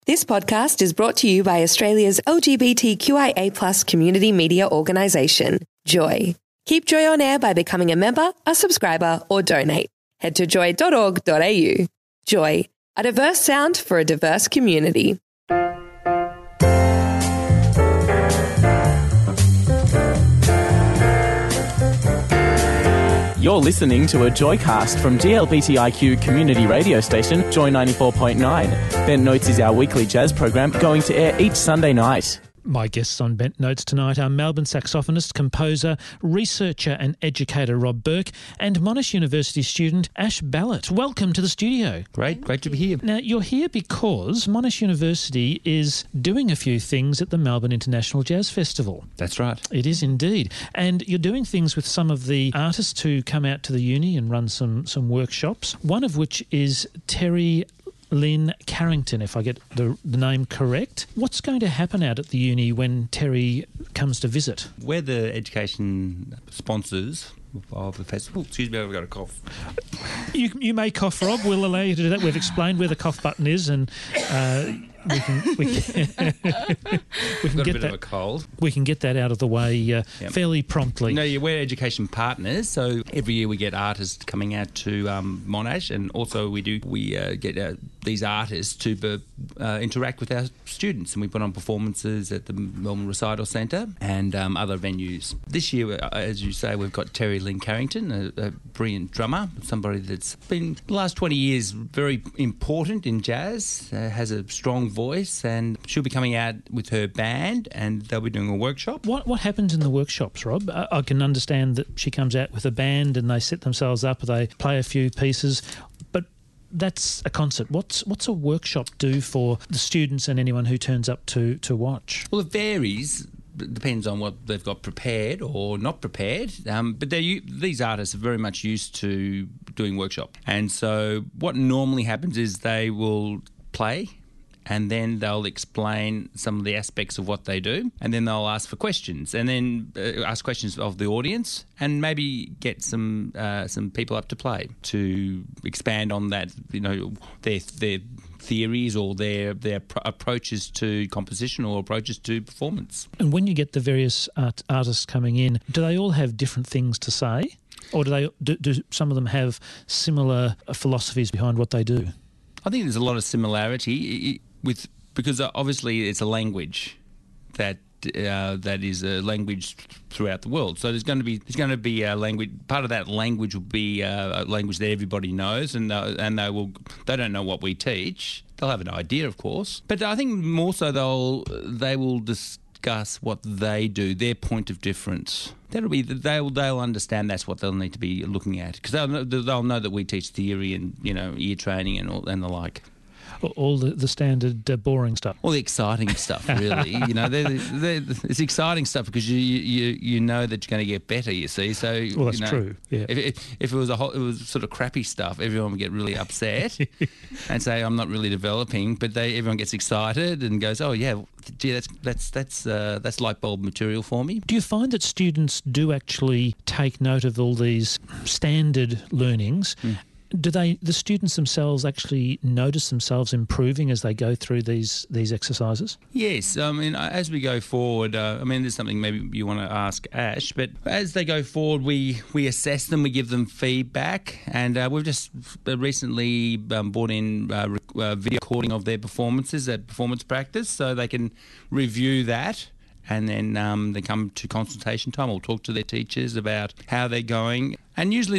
This podcast is brought to you by Australia's LGBTQIA+ community media organisation, Joy. Keep Joy on air by becoming a member, a subscriber, or donate. Head to joy.org.au. Joy, a diverse sound for a diverse community. You're listening to a Joycast from GLBTIQ community radio station, Joy 94.9. Bent Notes is our weekly jazz program going to air each Sunday night. My guests on Bent Notes tonight are Melbourne saxophonist, composer, researcher and educator Rob Burke and Monash University student Ash Ballett. Welcome to the studio. Great to be here. Now, you're here because Monash University is doing a few things at the Melbourne International Jazz Festival. That's right. It is indeed. And you're doing things with some of the artists who come out to the uni and run some workshops, one of which is Terry Lynn Carrington, if I get the name correct. What's going to happen out at the uni when Terry comes to visit? We're the education sponsors of the festival. Excuse me, I've got a cough. You may cough, Rob. We'll allow you to do that. We've explained where the cough button is, and we can Got get a bit that. of a cold. We can get that out of the way fairly promptly. No, we're education partners, so every year we get artists coming out to Monash, and also we get these artists to interact with our students, and we put on performances at the Melbourne Recital Centre and other venues. This year, as you say, we've got Terry Lynn Carrington, a brilliant drummer, somebody that's been the last 20 years very important in jazz, has a strong voice, and she'll be coming out with her band and they'll be doing a workshop. What happens in the workshops, Rob? I can understand that she comes out with a band and they set themselves up, they play a few pieces, but that's a concert. What's a workshop do for the students and anyone who turns up to watch? Well, it varies. It depends on what they've got prepared or not prepared. But these artists are very much used to doing workshop. And so what normally happens is they will play and then they'll explain some of the aspects of what they do, and then they'll ask for questions, and then ask questions of the audience, and maybe get some people up to play to expand on that, their theories or their approaches to composition or approaches to performance. And when you get the various artists coming in, do they all have different things to say, or do some of them have similar philosophies behind what they do? I think there's a lot of similarity because obviously it's a language that is a language throughout the world. So there's going to be a language. Part of that language will be a language that everybody knows, and they don't know what we teach. They'll have an idea, of course, but I think more so they will discuss what they do, their point of difference. They'll understand that's what they'll need to be looking at, because they'll know that we teach theory and ear training and the like. All the standard boring stuff. All the exciting stuff, really. It's exciting stuff because you know that you're going to get better. You see, so well, that's true. Yeah. If it was sort of crappy stuff, everyone would get really upset and say, "I'm not really developing." But everyone gets excited and goes, "Oh yeah, gee, that's light bulb material for me." Do you find that students do actually take note of all these standard learnings? Do the students themselves actually notice themselves improving as they go through these exercises? Yes. I mean, as we go forward, there's something maybe you want to ask Ash, but as they go forward, we assess them, we give them feedback, and we've just recently brought in video recording of their performances at performance practice, so they can review that. And then they come to consultation time. We'll talk to their teachers about how they're going. And usually,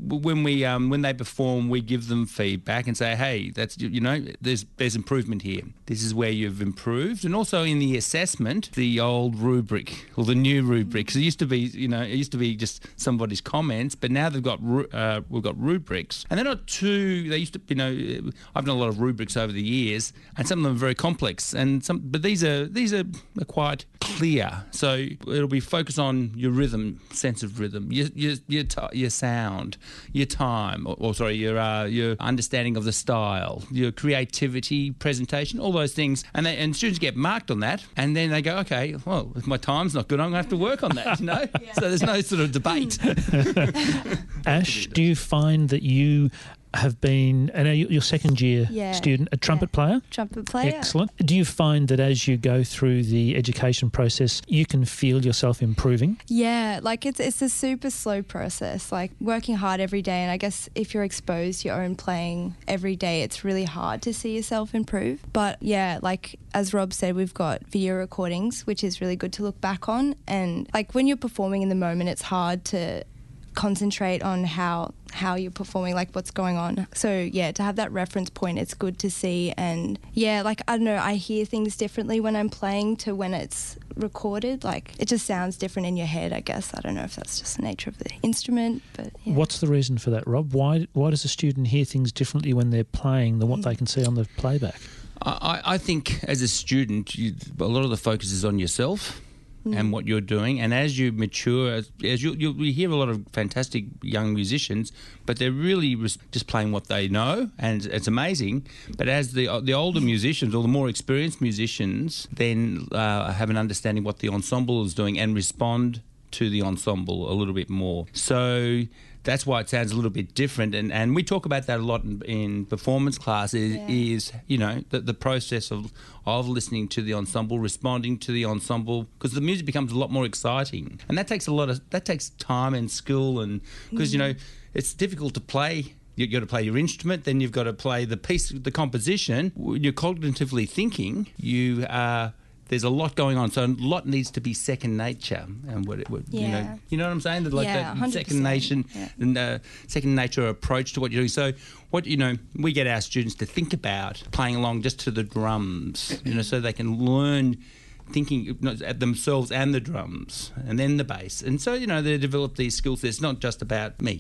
when they perform, we give them feedback and say, "Hey, that's there's improvement here. This is where you've improved." And also in the assessment, the old rubric or the new rubric, because it used to be just somebody's comments, but now we've got rubrics, and they're not too. They used to, I've done a lot of rubrics over the years, and some of them are very complex, but these are quite clear. So it'll be focused on your rhythm, sense of rhythm, your sound, your time, your understanding of the style, your creativity, presentation, all those things, and students get marked on that, and then they go, okay, well, if my time's not good, I'm going to have to work on that, So there's no sort of debate. Ash, do you find that you have been, and you're second year student, a trumpet player? Trumpet player. Excellent. Do you find that as you go through the education process, you can feel yourself improving? Yeah, like it's a super slow process, like working hard every day. And I guess if you're exposed to your own playing every day, it's really hard to see yourself improve. But yeah, like as Rob said, we've got video recordings, which is really good to look back on. And like when you're performing in the moment, it's hard to concentrate on how you're performing, like what's going on. So yeah, to have that reference point, it's good to see. And yeah, like I don't know, I hear things differently when I'm playing to when it's recorded. Like it just sounds different in your head, I guess. I don't know if that's just the nature of the instrument, but yeah. What's the reason for that, Rob? Why does a student hear things differently when they're playing than what they can see on the playback? I think as a student, a lot of the focus is on yourself and what you're doing. And as you mature, as you hear a lot of fantastic young musicians, but they're really just playing what they know, and it's amazing. But as the older musicians or the more experienced musicians then have an understanding what the ensemble is doing and respond to the ensemble a little bit more. So that's why it sounds a little bit different, and we talk about that a lot in performance classes. Is the process of listening to the ensemble, responding to the ensemble, because the music becomes a lot more exciting, and that takes time and skill, and because it's difficult to play. You've got to play your instrument, then you've got to play the piece, the composition. You're cognitively thinking. There's a lot going on, so a lot needs to be second nature, and you know what I'm saying? That second nature approach to what you're doing. So we get our students to think about playing along just to the drums, so they can learn thinking at themselves and the drums and then the bass, and so they develop these skills. It's not just about me.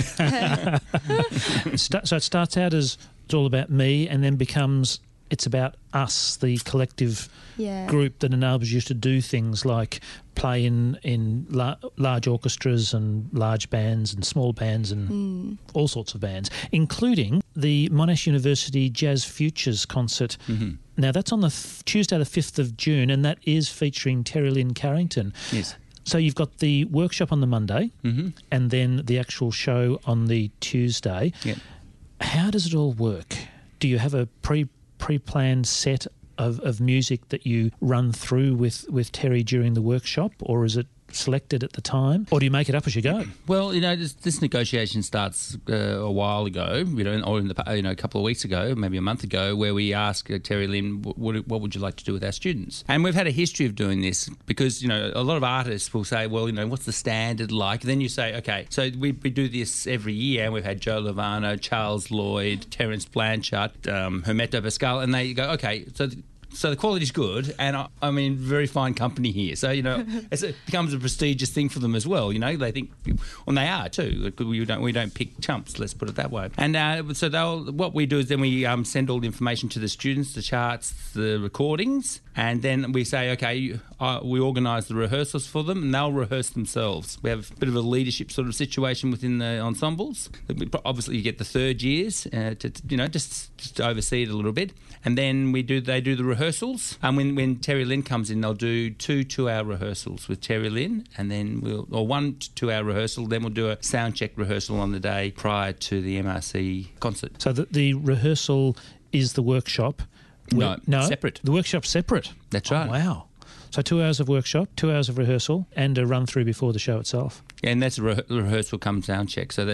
So it starts out as it's all about me, and then becomes it's about us, the collective group that enables you to do things like play in large orchestras and large bands and small bands and all sorts of bands, including the Monash University Jazz Futures concert. Now, that's on the Tuesday the 5th of June, and that is featuring Terry Lynn Carrington. Yes. So you've got the workshop on the Monday and then the actual show on the Tuesday. Yep. How does it all work? Do you have a pre-planned set of music that you run through with Terry during the workshop, or is it selected at the time, or do you make it up as you go? Well, this negotiation starts a while ago, or a couple of weeks ago, maybe a month ago, where we ask Terry Lynn, what would you like to do with our students? And we've had a history of doing this because, a lot of artists will say, well, what's the standard like? And then you say, okay, so we do this every year, and we've had Joe Lovano, Charles Lloyd, Terence Blanchard, Hermeto Pascal, and they go, okay, so the quality's good, and I mean, very fine company here. So, it becomes a prestigious thing for them as well. They think, and they are too. We don't pick chumps, let's put it that way. And so what we do is then we send all the information to the students, the charts, the recordings, and then we say, okay, we organise the rehearsals for them, and they'll rehearse themselves. We have a bit of a leadership sort of situation within the ensembles. Obviously, you get the third years just to oversee it a little bit, and then they do the rehearsals. And when Terry Lynn comes in, they'll do 2 2-hour rehearsals with Terry Lynn, and then or 1 2-hour rehearsal. Then we'll do a sound check rehearsal on the day prior to the MRC concert. So the rehearsal is the workshop. No, separate. The workshop's separate. That's right. Oh, wow. So 2 hours of workshop, 2 hours of rehearsal, and a run through before the show itself. Yeah, and that's a rehearsal come sound check. So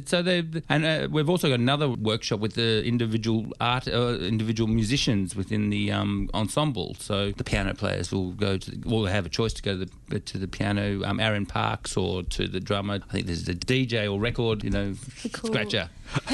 we've also got another workshop with the individual musicians within the ensemble. So the piano players will have a choice to go to the piano, Aaron Parks, or to the drummer. I think there's a DJ or record, scratcher,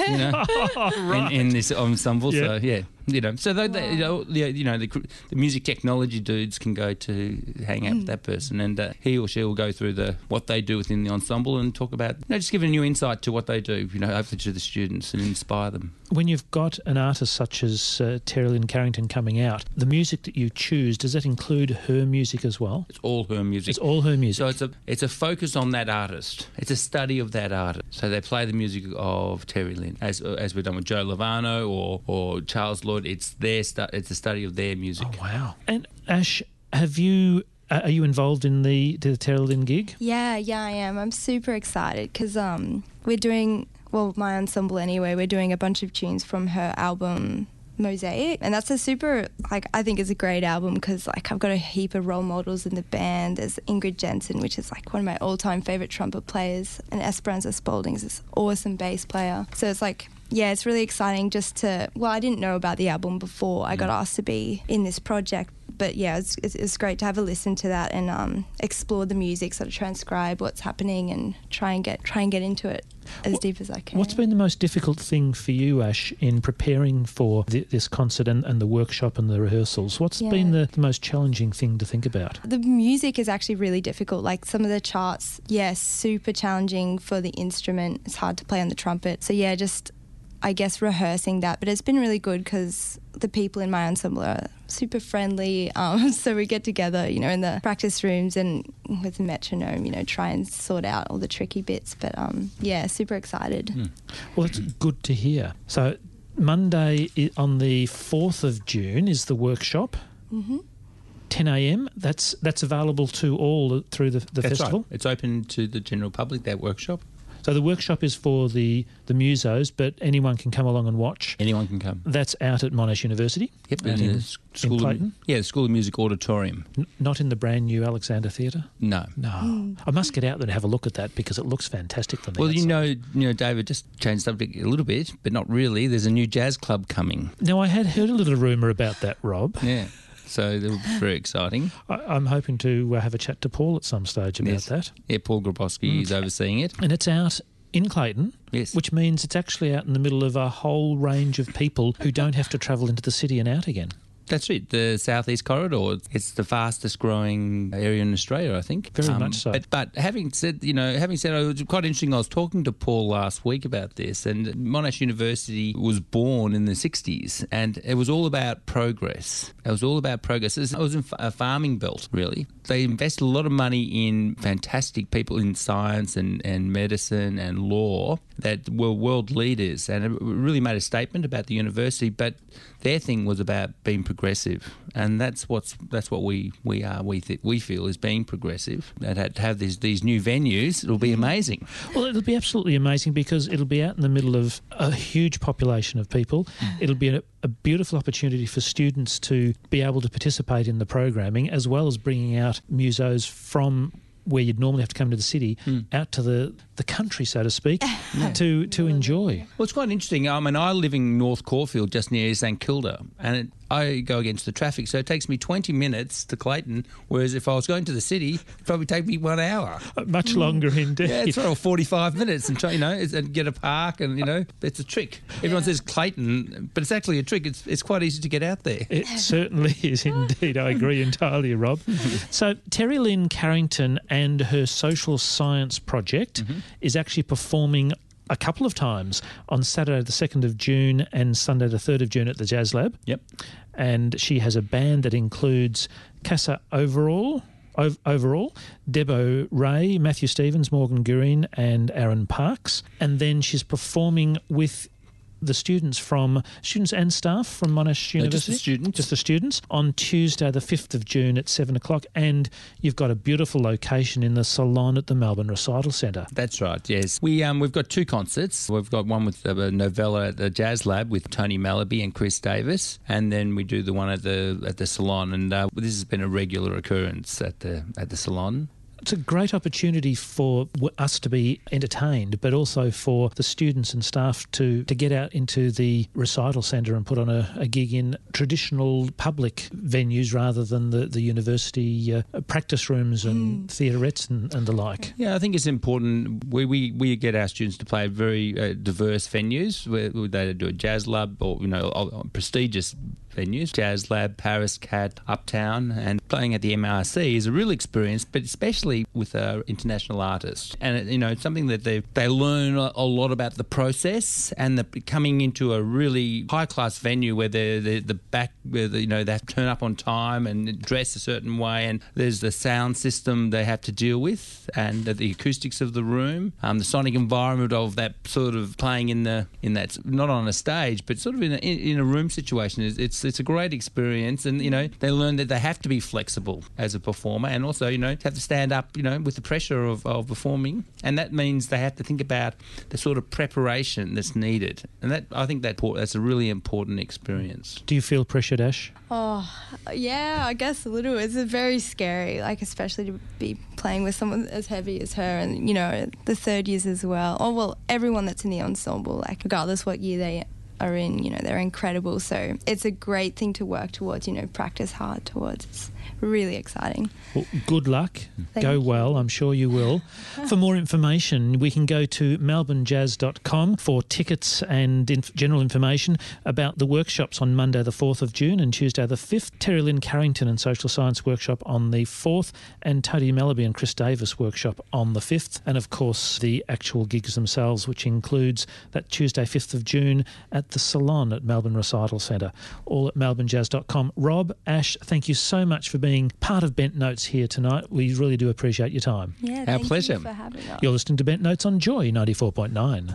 in this ensemble. Yeah. So yeah. So the music technology dudes can go to hang out with that person, and he or she will go through what they do within the ensemble and talk about, just give a new insight to what they do, hopefully to the students, and inspire them. When you've got an artist such as Terry Lynn Carrington coming out, the music that you choose, does that include her music as well? It's all her music. It's all her music. So it's a focus on that artist. It's a study of that artist. So they play the music of Terry Lynn, as we've done with Joe Lovano or Charles Lloyd. It's a study of their music. Oh, wow. And Ash, are you involved in the Terry Lynn gig? Yeah, I am. I'm super excited because we're doing well, my ensemble anyway, we're doing a bunch of tunes from her album Mosaic, and that's a super, like, I think is a great album because, like, I've got a heap of role models in the band. There's Ingrid Jensen, which is like one of my all-time favourite trumpet players, and Esperanza Spalding is this awesome bass player. So it's like, yeah, it's really exciting just to, well, I didn't know about the album before I got asked to be in this project, but yeah, it's great to have a listen to that and explore the music, sort of transcribe what's happening and try and get into it as deep as I can. What's been the most difficult thing for you, Ash, in preparing for this concert and the workshop and the rehearsals? What's been the most challenging thing to think about? The music is actually really difficult. Like some of the charts, super challenging for the instrument. It's hard to play on the trumpet. So yeah, just I guess rehearsing that, but it's been really good because the people in my ensemble are super friendly. So we get together, in the practice rooms and with the metronome, try and sort out all the tricky bits. But super excited. Well, that's good to hear. So Monday on the 4th of June is the workshop. 10 a.m. That's available to all through the festival. Right. It's open to the general public, that workshop. So the workshop is for the musos, but anyone can come along and watch. Anyone can come. That's out at Monash University. Yep, in Clayton. The School of Music Auditorium. Not in the brand new Alexander Theatre? No. I must get out there and have a look at that because it looks fantastic from the outside. Well, David, just change the subject a little bit, but not really. There's a new jazz club coming. Now, I had heard a little rumour about that, Rob. Yeah. So that will be very exciting. I'm hoping to have a chat to Paul at some stage about that. Yeah, Paul Grabowski is overseeing it. And it's out in Clayton, which means it's actually out in the middle of a whole range of people who don't have to travel into the city and out again. That's it. The Southeast Corridor, it's the fastest growing area in Australia, I think. Very much so. But having said, it was quite interesting. I was talking to Paul last week about this, and Monash University was born in the 60s, and it was all about progress. It was in a farming belt, really. They invested a lot of money in fantastic people in science and medicine and law that were world leaders, and it really made a statement about the university, but their thing was about being progressive, and that's what we feel is being progressive. And to have these new venues, it'll be amazing. Well, it'll be absolutely amazing because it'll be out in the middle of a huge population of people. It'll be a beautiful opportunity for students to be able to participate in the programming, as well as bringing out musos from where you'd normally have to come to the city, out to the country, so to speak, to enjoy. Well, it's quite interesting. I mean, I live in North Caulfield, just near St Kilda, and I go against the traffic, so it takes me 20 minutes to Clayton, whereas if I was going to the city, it'd probably take me 1 hour. Much longer indeed. Yeah, it's sort of 45 minutes and and get a park and, it's a trick. Everyone says Clayton, but it's actually a trick. It's quite easy to get out there. It certainly is indeed. I agree entirely, Rob. So Terry Lynn Carrington and her social science project is actually performing a couple of times on Saturday the 2nd of June and Sunday the 3rd of June at the Jazz Lab. Yep. And she has a band that includes Casa Overall, Debo Ray, Matthew Stevens, Morgan Gureen and Aaron Parks. And then she's performing with the students and staff from Monash University. Just the students. On Tuesday, the 5th of June at 7 o'clock. And you've got a beautiful location in the salon at the Melbourne Recital Centre. That's right, yes. We've got two concerts. We've got one with Novella at the Jazz Lab with Tony Malaby and Chris Davis. And then we do the one at the salon. And this has been a regular occurrence at the salon. It's a great opportunity for us to be entertained, but also for the students and staff to get out into the recital centre and put on a gig in traditional public venues rather than the university practice rooms and theatrettes and the like. Yeah, I think it's important. We get our students to play at very diverse venues where they do a jazz lab or prestigious venues, Jazz Lab, Paris Cat, Uptown, and playing at the MRC is a real experience, but especially with international artists. And it's something that they learn a lot about the process, and coming into a really high class venue where they have to turn up on time and dress a certain way, and there's the sound system they have to deal with, and the acoustics of the room, the sonic environment of that sort of playing in that not on a stage, but sort of in a room situation. It's It's a great experience, and they learn that they have to be flexible as a performer, and also have to stand up with the pressure of performing, and that means they have to think about the sort of preparation that's needed, and I think that's a really important experience. Do you feel pressured, Ash? Oh, yeah, I guess a little. It's very scary, like especially to be playing with someone as heavy as her, and the third years as well. Oh well, everyone that's in the ensemble, like regardless what year they are in, they're incredible. So it's a great thing to work towards, practice hard towards. It's really exciting. Well, good luck. Thank Go you. well. I'm sure you will. For more information, we can go to melbournejazz.com for tickets and general information about the workshops on Monday the 4th of June and Tuesday the 5th. Terry Lynn Carrington and Social Science Workshop on the 4th, and Tony Melleby and Chris Davis Workshop on the 5th. And, of course, the actual gigs themselves, which includes that Tuesday 5th of June at the Salon at Melbourne Recital Centre, all at melbournejazz.com. Rob, Ash, thank you so much for being part of Bent Notes here tonight. We really do appreciate your time. Yeah, Our thank pleasure. you for having us. You're listening to Bent Notes on Joy 94.9.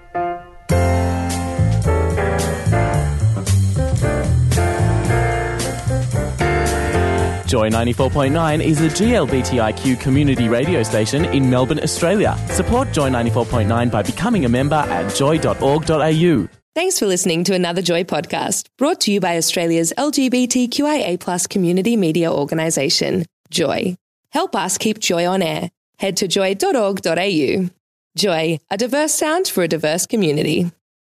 Joy 94.9 is a GLBTIQ community radio station in Melbourne, Australia. Support Joy 94.9 by becoming a member at joy.org.au. Thanks for listening to another Joy podcast, brought to you by Australia's LGBTQIA+ community media organisation, Joy. Help us keep Joy on air. Head to joy.org.au. Joy, a diverse sound for a diverse community.